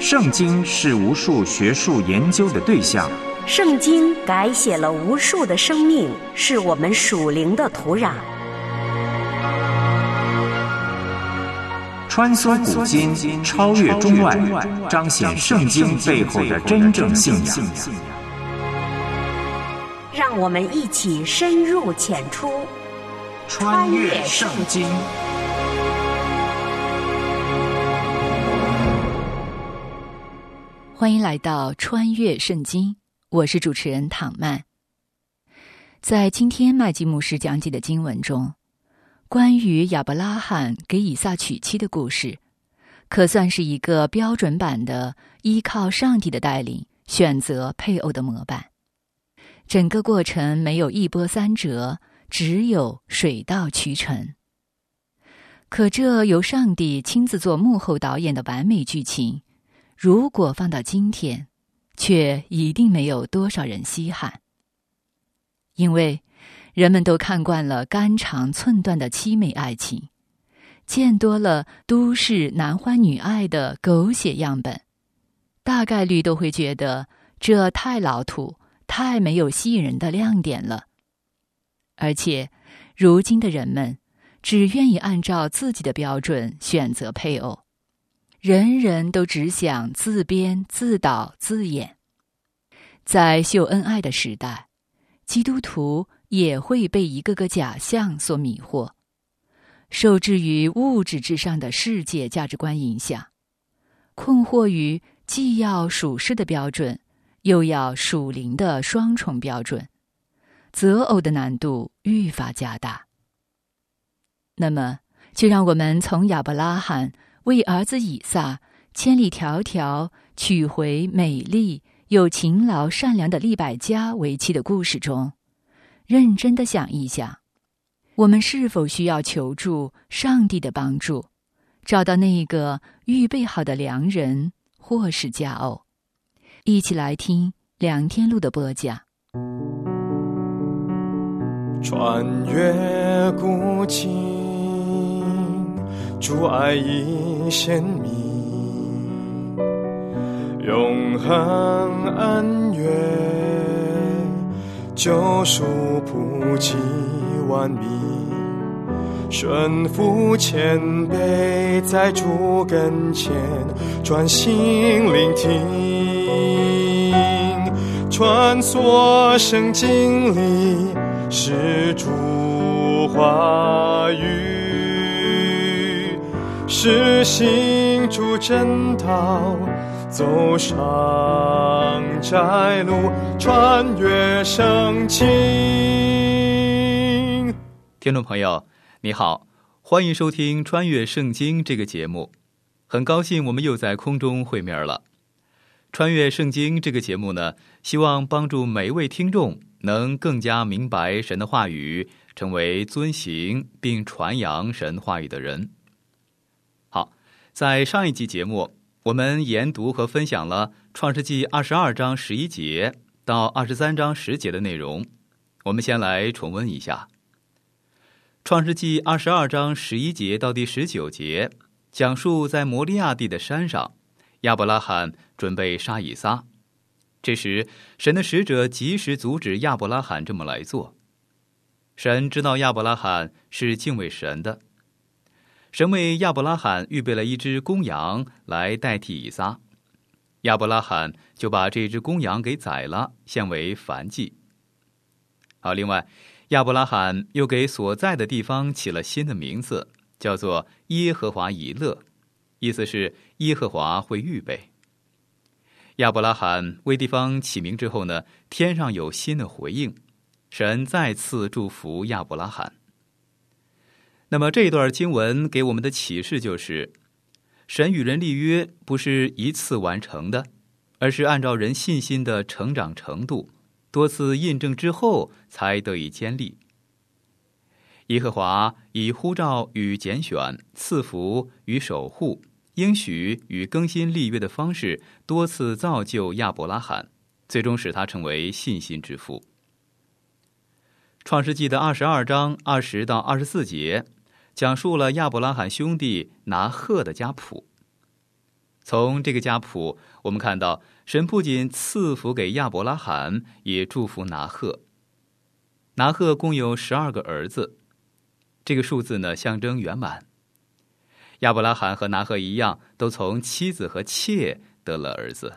圣经是无数学术研究的对象， 圣经改写了无数的生命，是我们属灵的土壤。 穿梭古今，超越中外，彰显圣经背后的真正信仰。 让我们一起深入浅出， 穿越圣经。 欢迎来到穿越圣经，我是主持人唐曼。在今天麦基牧师讲解的经文中，关于亚伯拉罕给以撒娶妻的故事，可算是一个标准版的依靠上帝的带领选择配偶的模板。整个过程没有一波三折，只有水到渠成。可这由上帝亲自做幕后导演的完美剧情，如果放到今天，却一定没有多少人稀罕。因为人们都看惯了肝肠寸断的凄美爱情，见多了都市男欢女爱的狗血样本，大概率都会觉得这太老土，太没有吸引人的亮点了。而且如今的人们只愿意按照自己的标准选择配偶，人人都只想自编自导自演。在秀恩爱的时代，基督徒也会被一个个假象所迷惑，受制于物质至上的世界价值观影响，困惑于既要属世的标准，又要属灵的双重标准，择偶的难度愈发加大。那么，就让我们从亚伯拉罕为儿子以撒千里迢迢娶回美丽又勤劳善良的利百加为妻的故事中，认真地想一想，我们是否需要求助上帝的帮助，找到那个预备好的良人或是佳偶。一起来听梁天禄的播讲。 穿越古今，主爱已显明，永恒恩怨，救赎普及万民，顺服谦卑，在主跟前专心聆听，穿梭圣经里是主话语，是行主真道，走上窄路，穿越圣经。 听众朋友你好，欢迎收听穿越圣经这个节目，很高兴我们又在空中会面了。穿越圣经这个节目呢，希望帮助每一位听众能更加明白神的话语，成为遵行并传扬神话语的人。好，在上一集节目，我们研读和分享了创世纪22章11节到23章10节的内容，我们先来重温一下。创世纪22章11节到第19节，讲述在摩利亚地的山上，亚伯拉罕准备杀以撒。这时神的使者及时阻止亚伯拉罕这么来做。神知道亚伯拉罕是敬畏神的，神为亚伯拉罕预备了一只公羊来代替以撒，亚伯拉罕就把这只公羊给宰了，献为燔祭。另外亚伯拉罕又给所在的地方起了新的名字，叫做耶和华以勒，意思是耶和华会预备。亚伯拉罕为地方起名之后呢，天上有新的回应，神再次祝福亚伯拉罕。那么这段经文给我们的启示就是，神与人立约不是一次完成的，而是按照人信心的成长程度，多次印证之后才得以坚立。耶和华以呼召与拣选、赐福与守护、应许与更新立约的方式，多次造就亚伯拉罕，最终使他成为信心之父。创世纪的22章20到24节讲述了亚伯拉罕兄弟拿鹤的家谱。 从这个家谱，我们看到神不仅赐福给亚伯拉罕，也祝福拿鹤。拿鹤共有12个儿子，这个数字呢象征圆满。亚伯拉罕和拿鹤一样，都从妻子和妾得了儿子。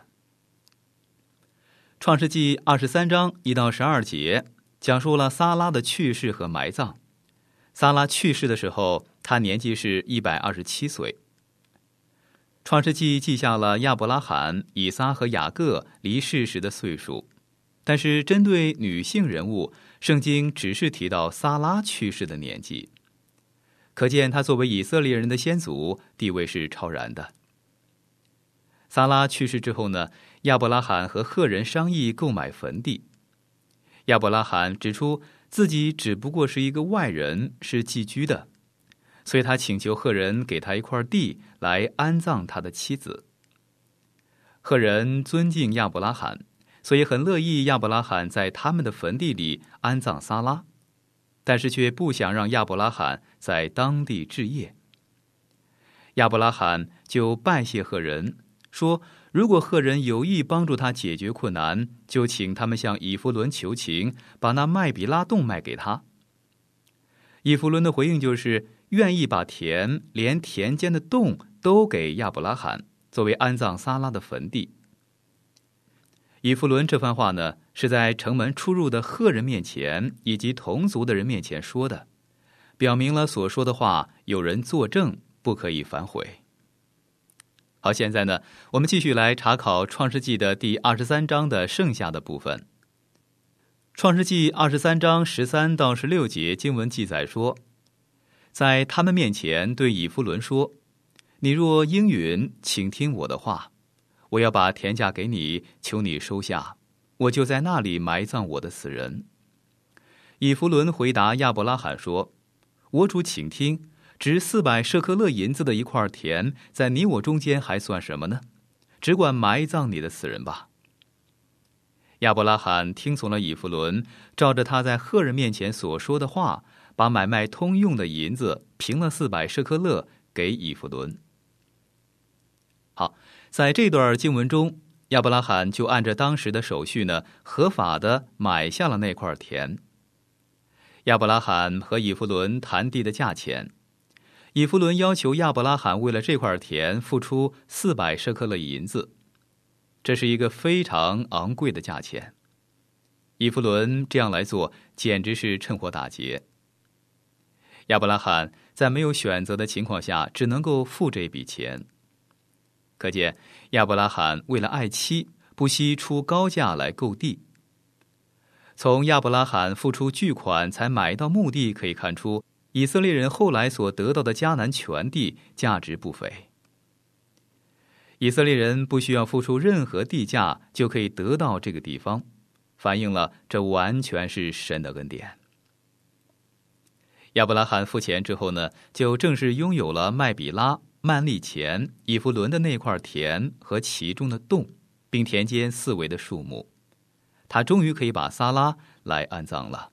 创世纪23章1到12节讲述了撒拉的去世和埋葬。撒拉去世的时候，他年纪是127岁。创世纪记下了亚伯拉罕、以撒和雅各离世时的岁数，但是针对女性人物，圣经只是提到撒拉去世的年纪，可见他作为以色列人的先祖，地位是超然的。撒拉去世之后呢，亚伯拉罕和赫人商议购买坟地。亚伯拉罕指出自己只不过是一个外人，是寄居的，所以他请求赫人给他一块地来安葬他的妻子。赫人尊敬亚伯拉罕，所以很乐意亚伯拉罕在他们的坟地里安葬撒拉，但是却不想让亚伯拉罕在当地置业。亚伯拉罕就拜谢赫人，说如果赫人有意帮助他解决困难，就请他们向以弗伦求情，把那麦比拉洞卖给他。以弗伦的回应就是愿意把田连田间的洞都给亚伯拉罕，作为安葬撒拉的坟地。以弗伦这番话呢，是在城门出入的赫人面前以及同族的人面前说的，表明了所说的话有人作证，不可以反悔。好，现在呢，我们继续来查考创世纪的第23章的剩下的部分。创世纪23章13到16节经文记载说，在他们面前对以弗伦说，你若应允，请听我的话，我要把田价给你，求你收下，我就在那里埋葬我的死人。以弗伦回答亚伯拉罕说，我主请听，值400舍客勒银子的一块田，在你我中间还算什么呢？只管埋葬你的死人吧。亚伯拉罕听从了以弗伦，照着他在赫人面前所说的话，把买卖通用的银子平了400舍客勒给以弗伦。好，在这段经文中，亚伯拉罕就按照当时的手续呢，合法的买下了那块田。亚伯拉罕和以弗伦谈地的价钱，以弗伦要求亚伯拉罕为了这块田付出400舍客勒银子，这是一个非常昂贵的价钱。以弗伦这样来做，简直是趁火打劫。亚伯拉罕在没有选择的情况下，只能够付这笔钱。可见亚伯拉罕为了爱妻，不惜出高价来购地。从亚伯拉罕付出巨款才买到墓地可以看出，以色列人后来所得到的迦南全地价值不菲。以色列人不需要付出任何地价就可以得到这个地方，反映了这完全是神的恩典。亚伯拉罕付钱之后呢，就正式拥有了麦比拉、曼利前、以弗伦的那块田和其中的洞，并田间4围的树木。他终于可以把撒拉来安葬了。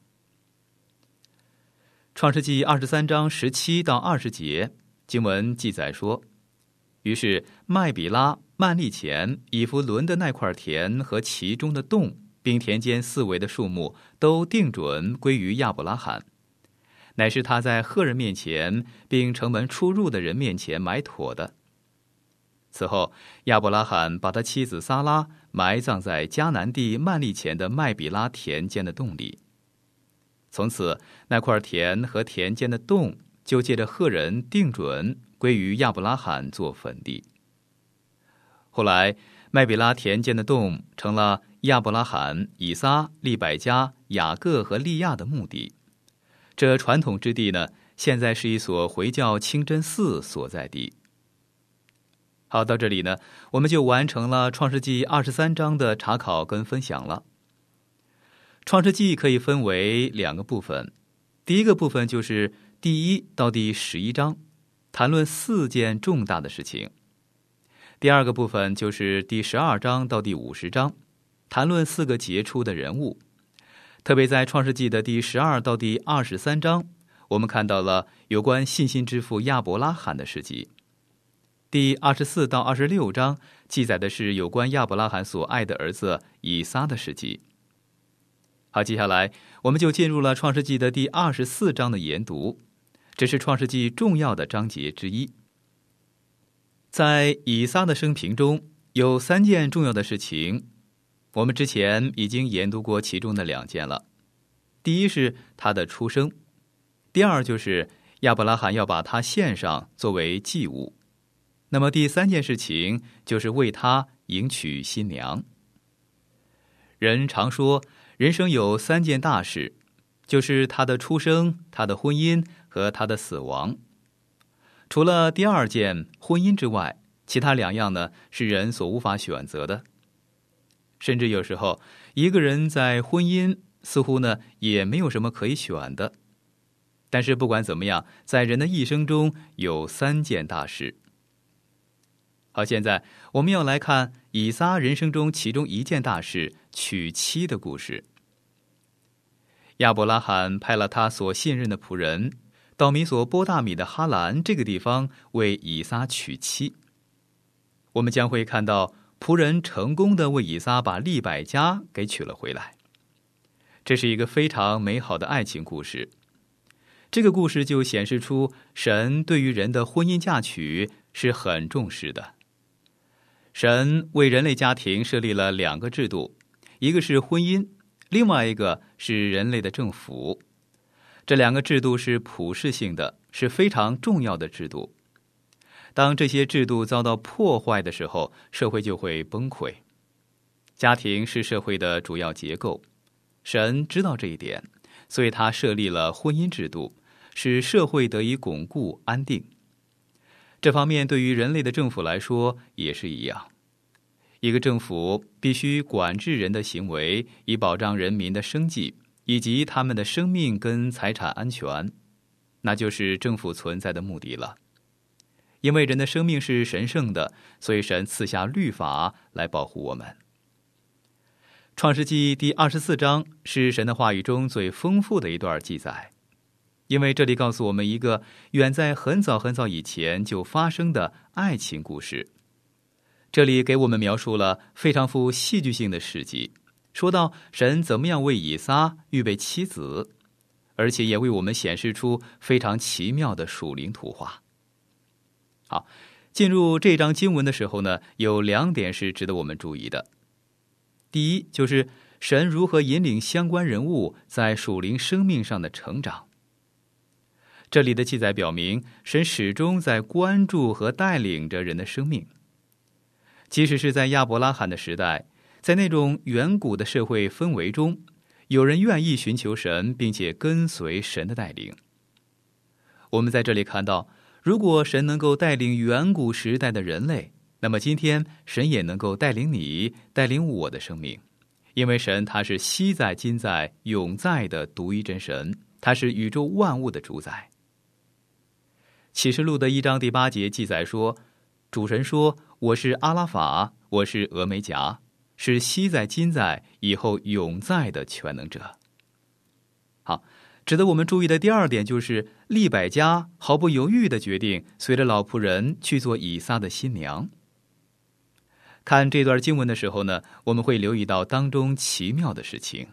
创世纪23章17到20节经文记载说，于是麦比拉、曼利前、以弗伦的那块田和其中的洞，并田间4围的树木，都定准归于亚伯拉罕，乃是他在赫人面前并城门出入的人面前买妥的。此后，亚伯拉罕把他妻子撒拉埋葬在迦南地曼利前的麦比拉田间的洞里。从此，那块田和田间的洞就借着赫人定准归于亚伯拉罕做坟地。后来，麦比拉田间的洞成了亚伯拉罕、以撒、利百加、雅各和利亚的墓地。这传统之地呢，现在是一所回教清真寺所在地。好，到这里呢，我们就完成了创世纪23章的查考跟分享了。创世纪可以分为2个部分，第一个部分就是第1到第11章，谈论4件重大的事情。第2个部分就是第12章到第50章，谈论4个杰出的人物。特别在创世纪的第12到第23章，我们看到了有关信心之父亚伯拉罕的事迹。 第24到26章记载的是有关亚伯拉罕所爱的儿子以撒的事迹。好，接下来我们就进入了创世纪的第24章的研读，这是创世纪重要的章节之一。在以撒的生平中有3件重要的事情，我们之前已经研读过其中的2件了。第一是他的出生，第二就是亚伯拉罕要把他献上作为祭物。那么第3件事情就是为他迎娶新娘。人常说人生有3件大事，就是他的出生、他的婚姻和他的死亡。除了第2件婚姻之外，其他2样呢是人所无法选择的。甚至有时候一个人在婚姻似乎呢也没有什么可以选的。但是不管怎么样，在人的一生中有3件大事。好，现在我们要来看以撒人生中其中1件大事，娶妻的故事。亚伯拉罕派了他所信任的仆人到米索波大米的哈兰这个地方为以撒娶妻。我们将会看到仆人成功地为以撒把利百加给娶了回来。这是一个非常美好的爱情故事。这个故事就显示出神对于人的婚姻嫁娶是很重视的。神为人类家庭设立了2个制度，一个是婚姻，另外一个是人类的政府。这2个制度是普世性的，是非常重要的制度。当这些制度遭到破坏的时候，社会就会崩溃。家庭是社会的主要结构，神知道这一点，所以他设立了婚姻制度，使社会得以巩固安定。这方面对于人类的政府来说也是一样。一个政府必须管制人的行为，以保障人民的生计以及他们的生命跟财产安全，那就是政府存在的目的了。因为人的生命是神圣的，所以神赐下律法来保护我们。创世纪第24章是神的话语中最丰富的一段记载，因为这里告诉我们一个远在很早很早以前就发生的爱情故事。这里给我们描述了非常富戏剧性的事迹，说到神怎么样为以撒预备妻子，而且也为我们显示出非常奇妙的属灵图画。好，进入这章经文的时候呢，有2点是值得我们注意的。第一，就是神如何引领相关人物在属灵生命上的成长。这里的记载表明，神始终在关注和带领着人的生命。即使是在亚伯拉罕的时代，在那种远古的社会氛围中，有人愿意寻求神，并且跟随神的带领。我们在这里看到，如果神能够带领远古时代的人类，那么今天神也能够带领你，带领我的生命。因为神他是昔在、今在、永在的独一真神，他是宇宙万物的主宰。启示录的1章第8节记载说，主神说，我是阿拉法，我是俄梅戛，是昔在、今在、以后永在的全能者。好，值得我们注意的第2点就是利百加毫不犹豫地决定随着老仆人去做以撒的新娘。看这段经文的时候呢，我们会留意到当中奇妙的事情。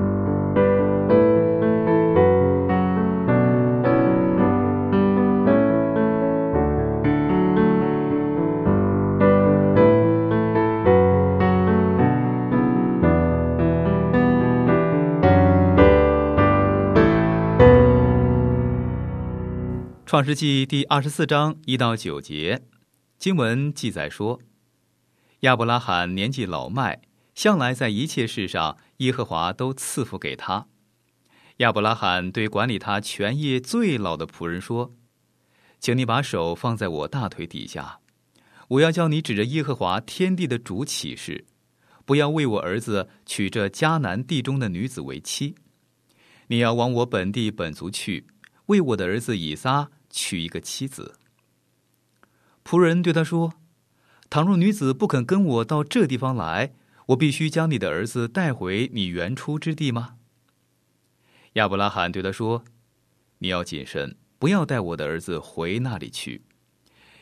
创世纪第24章1到9节，经文记载说，亚伯拉罕年纪老迈，向来在一切事上耶和华都赐福给他。亚伯拉罕对管理他全业最老的仆人说，请你把手放在我大腿底下，我要叫你指着耶和华天地的主起誓，不要为我儿子娶这迦南地中的女子为妻，你要往我本地本族去，为我的儿子以撒娶一个妻子。仆人对他说，倘若女子不肯跟我到这地方来，我必须将你的儿子带回你原出之地吗？亚伯拉罕对他说，你要谨慎，不要带我的儿子回那里去，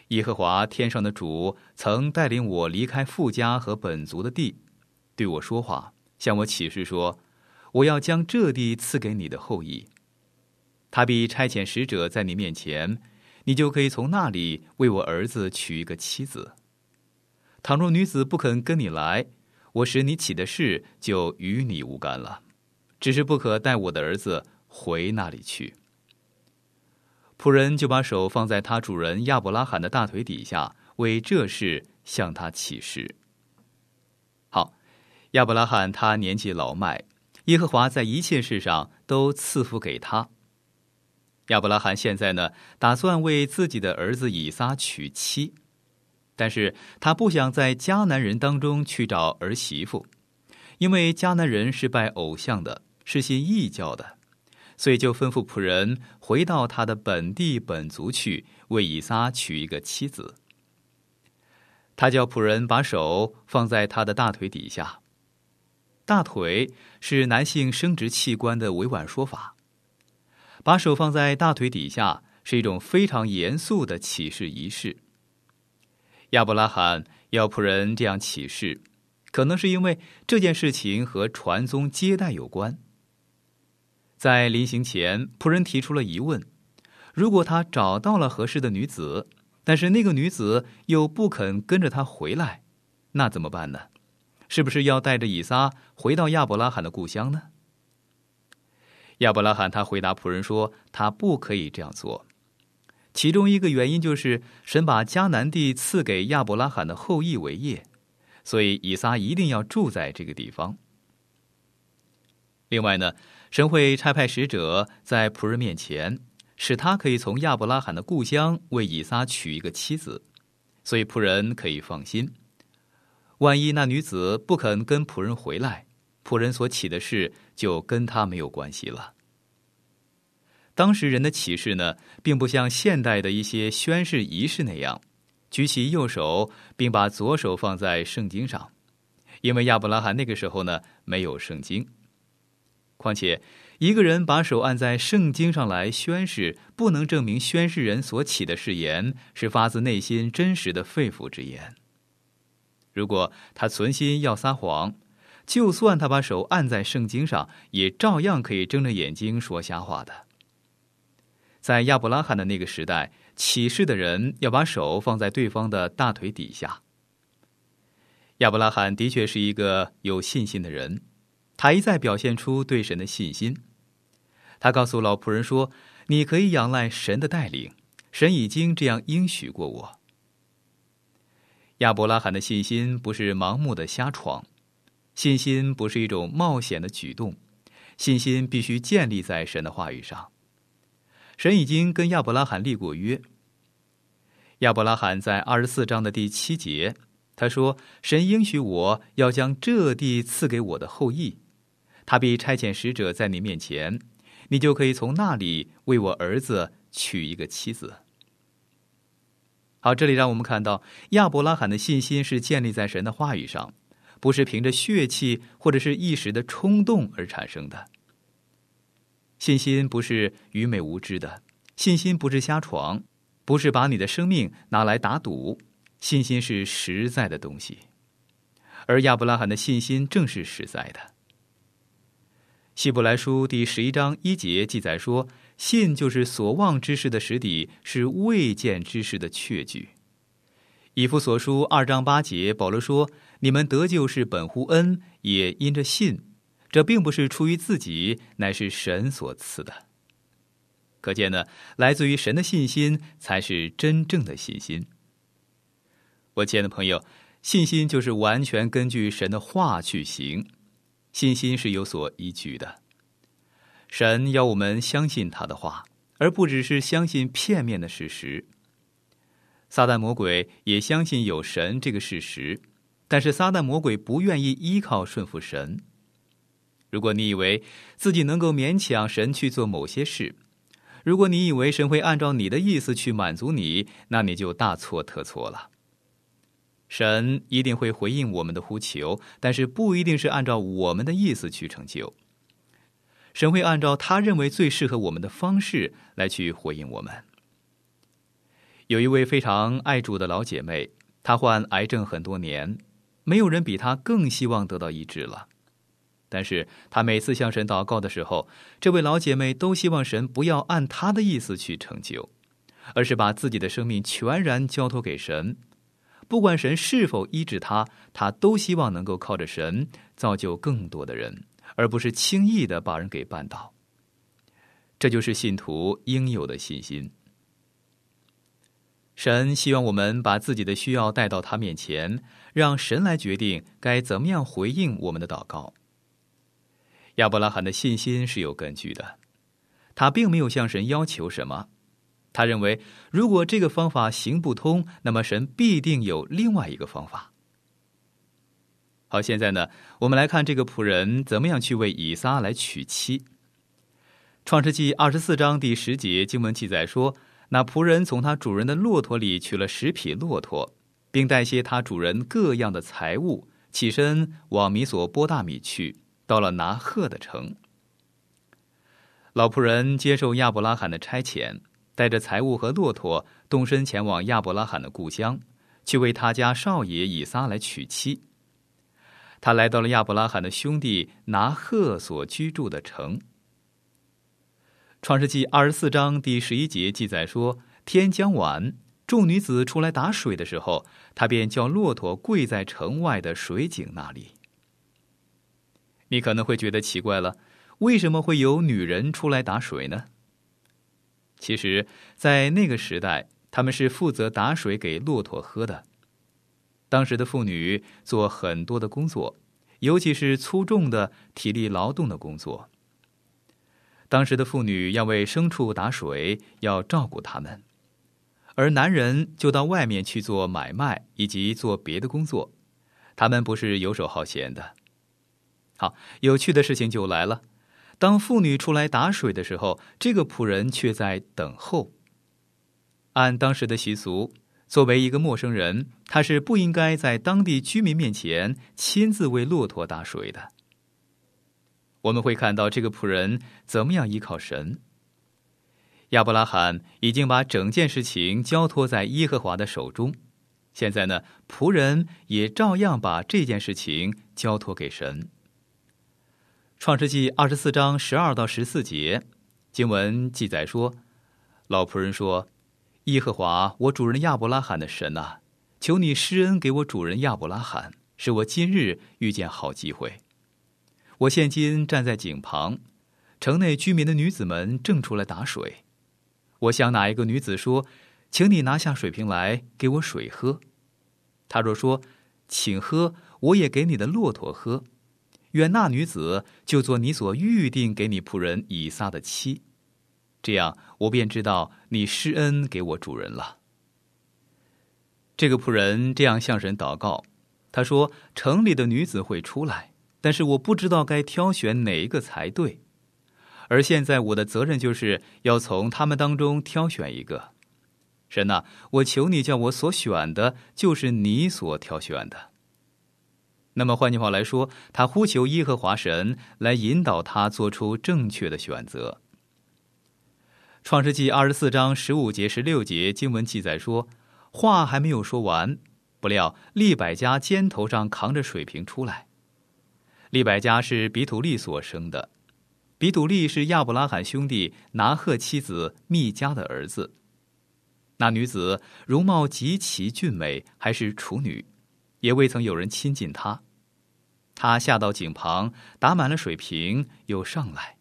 耶和华天上的主曾带领我离开父家和本族的地，对我说话，向我启示说，我要将这地赐给你的后裔。他必差遣使者在你面前，你就可以从那里为我儿子娶一个妻子。倘若女子不肯跟你来，我使你起的事就与你无干了，只是不可带我的儿子回那里去。仆人就把手放在他主人亚伯拉罕的大腿底下，为这事向他起誓。好，亚伯拉罕他年纪老迈，耶和华在一切事上都赐福给他。亚伯拉罕现在呢，打算为自己的儿子以撒娶妻，但是他不想在迦南人当中去找儿媳妇，因为迦南人是拜偶像的，是信异教的，所以就吩咐仆人回到他的本地本族去，为以撒娶一个妻子。他叫仆人把手放在他的大腿底下。大腿是男性生殖器官的委婉说法，把手放在大腿底下是一种非常严肃的起誓仪式。亚伯拉罕要仆人这样起誓，可能是因为这件事情和传宗接代有关。在临行前，仆人提出了疑问，如果他找到了合适的女子，但是那个女子又不肯跟着他回来，那怎么办呢？是不是要带着以撒回到亚伯拉罕的故乡呢？亚伯拉罕他回答仆人说，他不可以这样做。其中一个原因就是神把迦南地赐给亚伯拉罕的后裔为业，所以以撒一定要住在这个地方。另外呢，神会差派使者在仆人面前，使他可以从亚伯拉罕的故乡为以撒娶一个妻子，所以仆人可以放心。万一那女子不肯跟仆人回来，仆人所起的事就跟他没有关系了。当时人的起誓呢，并不像现代的一些宣誓仪式那样，举起右手并把左手放在圣经上，因为亚伯拉罕那个时候呢，没有圣经。况且一个人把手按在圣经上来宣誓，不能证明宣誓人所起的誓言是发自内心真实的肺腑之言。如果他存心要撒谎，就算他把手按在圣经上，也照样可以睁着眼睛说瞎话的。在亚伯拉罕的那个时代，起誓的人要把手放在对方的大腿底下。亚伯拉罕的确是一个有信心的人，他一再表现出对神的信心。他告诉老仆人说，你可以仰赖神的带领，神已经这样应许过我。亚伯拉罕的信心不是盲目的瞎闯，信心不是一种冒险的举动，信心必须建立在神的话语上。神已经跟亚伯拉罕立过约。亚伯拉罕在24章的第7节，他说，神应许我要将这地赐给我的后裔，他必差遣使者在你面前，你就可以从那里为我儿子娶一个妻子。好，这里让我们看到亚伯拉罕的信心是建立在神的话语上，不是凭着血气或者是一时的冲动而产生的。信心不是愚昧无知的，信心不是瞎闯，不是把你的生命拿来打赌，信心是实在的东西。而亚伯拉罕的信心正是实在的。希伯来书第11章1节记载说，信就是所望之事的实底，是未见之事的确据。以弗所书2章8节，保罗说，你们得救是本乎恩，也因着信，这并不是出于自己，乃是神所赐的。可见呢，来自于神的信心才是真正的信心。我亲爱的朋友，信心就是完全根据神的话去行，信心是有所依据的。神要我们相信他的话，而不只是相信片面的事实。撒旦魔鬼也相信有神这个事实，但是撒旦魔鬼不愿意依靠顺服神。如果你以为自己能够勉强神去做某些事，如果你以为神会按照你的意思去满足你，那你就大错特错了。神一定会回应我们的呼求，但是不一定是按照我们的意思去成就。神会按照他认为最适合我们的方式来去回应我们。 有一位非常爱主的老姐妹，她患癌症很多年，没有人比她更希望得到医治了。但是她每次向神祷告的时候，这位老姐妹都希望神不要按她的意思去成就，而是把自己的生命全然交托给神。不管神是否医治她，她都希望能够靠着神造就更多的人，而不是轻易的把人给绊倒。这就是信徒应有的信心。神希望我们把自己的需要带到他面前，让神来决定该怎么样回应我们的祷告。亚伯拉罕的信心是有根据的，他并没有向神要求什么，他认为如果这个方法行不通，那么神必定有另外一个方法。好，现在呢，我们来看这个仆人怎么样去为以撒来娶妻。创世纪24章第10节经文记载说，那仆人从他主人的骆驼里取了10匹骆驼，并带些他主人各样的财物，起身往米索波大米去，到了拿鹤的城。老仆人接受亚伯拉罕的差遣，带着财物和骆驼，动身前往亚伯拉罕的故乡，去为他家少爷以撒来娶妻。他来到了亚伯拉罕的兄弟拿鹤所居住的城。创世纪24章第11节记载说，天将晚，众女子出来打水的时候，他便叫骆驼跪在城外的水井那里。你可能会觉得奇怪了，为什么会有女人出来打水呢？其实在那个时代，他们是负责打水给骆驼喝的。当时的妇女做很多的工作，尤其是粗重的体力劳动的工作。当时的妇女要为牲畜打水，要照顾他们，而男人就到外面去做买卖以及做别的工作，他们不是游手好闲的。好，有趣的事情就来了，当妇女出来打水的时候，这个仆人却在等候。按当时的习俗，作为一个陌生人，他是不应该在当地居民面前亲自为骆驼打水的。我们会看到这个仆人怎么样依靠神。亚伯拉罕已经把整件事情交托在耶和华的手中，现在呢，仆人也照样把这件事情交托给神。创世纪24章12到14节经文记载说，老仆人说，耶和华我主人亚伯拉罕的神啊，求你施恩给我主人亚伯拉罕，使我今日遇见好机会。我现今站在井旁，城内居民的女子们正出来打水。我向哪一个女子说，请你拿下水瓶来给我水喝。她若说，请喝，我也给你的骆驼喝。愿那女子就做你所预定给你仆人以撒的妻，这样我便知道你施恩给我主人了。这个仆人这样向神祷告，他说，城里的女子会出来，但是我不知道该挑选哪一个才对，而现在我的责任就是要从他们当中挑选一个。神啊，我求你叫我所选的就是你所挑选的。那么换句话来说，他呼求耶和华神来引导他做出正确的选择。创世纪24章15节16节经文记载说，话还没有说完，不料利百加肩头上扛着水瓶出来。利百加是比土利所生的，比土利是亚伯拉罕兄弟拿鹤妻子密迦的儿子。那女子容貌极其俊美，还是处女，也未曾有人亲近她。她下到井旁，打满了水瓶，又上来。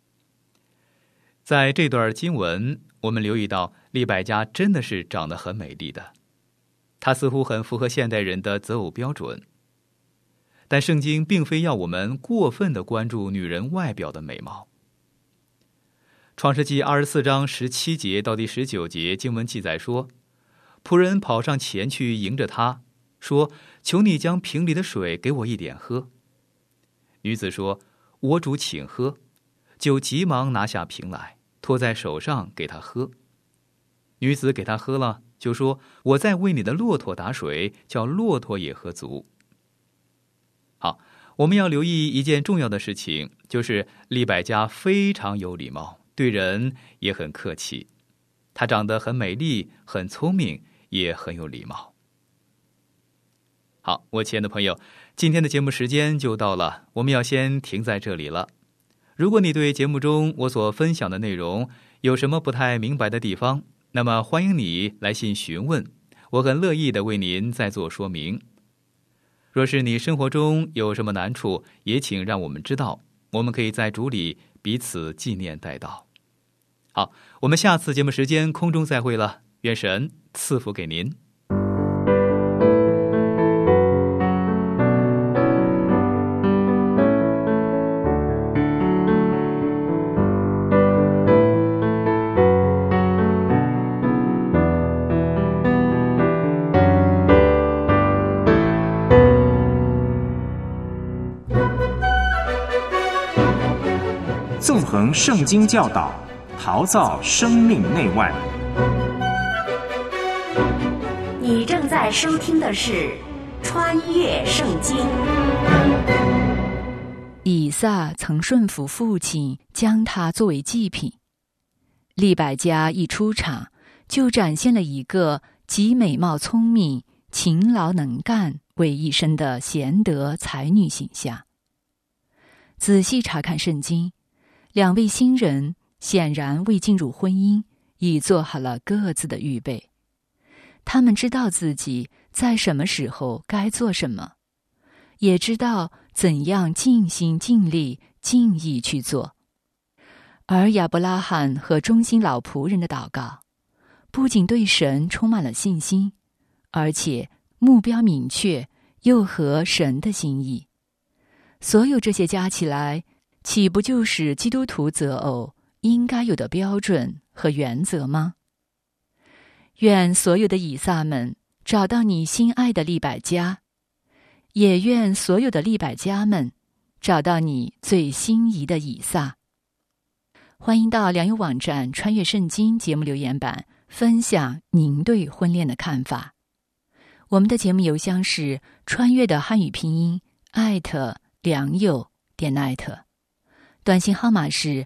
在这段经文，我们留意到利百加真的是长得很美丽的，她似乎很符合现代人的择偶标准。但圣经并非要我们过分地关注女人外表的美貌。创世纪24章17节到第19节经文记载说，仆人跑上前去迎着她，说，求你将瓶里的水给我一点喝。女子说，我主请喝，就急忙拿下瓶来，托在手上给他喝。女子给他喝了，就说，我再为你的骆驼打水，叫骆驼也喝足。好，我们要留意一件重要的事情，就是利百加非常有礼貌，对人也很客气。 她长得很美丽，很聪明，也很有礼貌。好，我亲爱的朋友，今天的节目时间就到了，我们要先停在这里了。如果你对节目中我所分享的内容有什么不太明白的地方，那么欢迎你来信询问，我很乐意的为您再做说明。若是你生活中有什么难处，也请让我们知道，我们可以在主里彼此纪念代祷。好，我们下次节目时间空中再会了，愿神赐福给您。 纵横圣经教导，陶造生命内外。 你正在收听的是《穿越圣经》。 以撒曾顺服父亲，将他作为祭品。利百加一出场，就展现了一个集美貌、聪明、勤劳能干为一身的贤德才女形象。仔细查看圣经，两位新人显然为进入婚姻已做好了各自的预备。他们知道自己在什么时候该做什么，也知道怎样尽心尽力尽意去做。而亚伯拉罕和忠心老仆人的祷告，不仅对神充满了信心，而且目标明确，又合神的心意。所有这些加起来，岂不就是基督徒择偶应该有的标准和原则吗？愿所有的以撒们找到你心爱的利百加，也愿所有的利百加们找到你最心仪的以撒。欢迎到良友网站穿越圣经节目留言板分享您对婚恋的看法。我们的节目邮箱是穿越的汉语拼音良友.net，短信号码是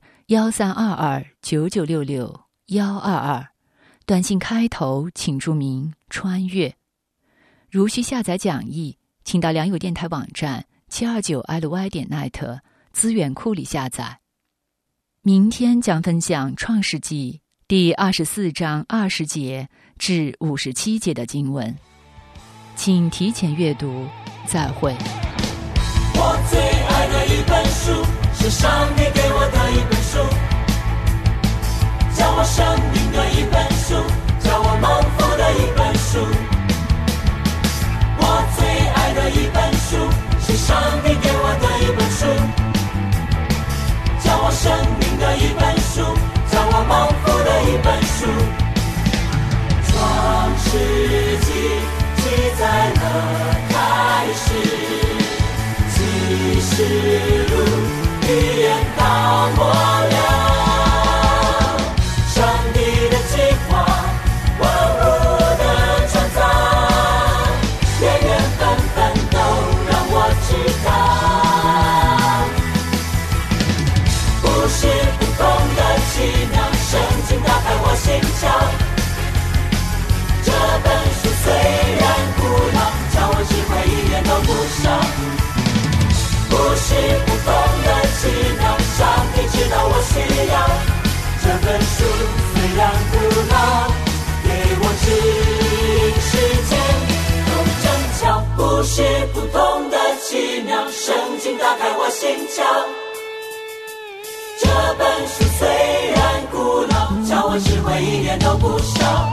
13229966-122，短信开头请注明穿越。如需下载讲义，请到良友电台网站729ly.net 资源库里下载。明天将分享创世纪第24章20节至57节的经文，请提前阅读，再会。 我最爱的一本书，是上帝给我的一本书，教我生命的一本书，教我蒙福的一本书。我最爱的一本书，是上帝给我的一本书，教我生命的一本书，教我蒙福的一本书。创世纪记载了开始，启示录预言到末了，上帝的计划，万物的创造，源源分分都让我知道。不是普通的奇妙，圣经打开我心窍。这本书虽然古老，叫我智慧一点都不少。不是普通的奇妙，上帝知道我需要。这本书虽然古老，给我指引世界都正巧。不是普通的奇妙，圣经打开我心窍。这本书虽然古老，叫我智慧一点都不少。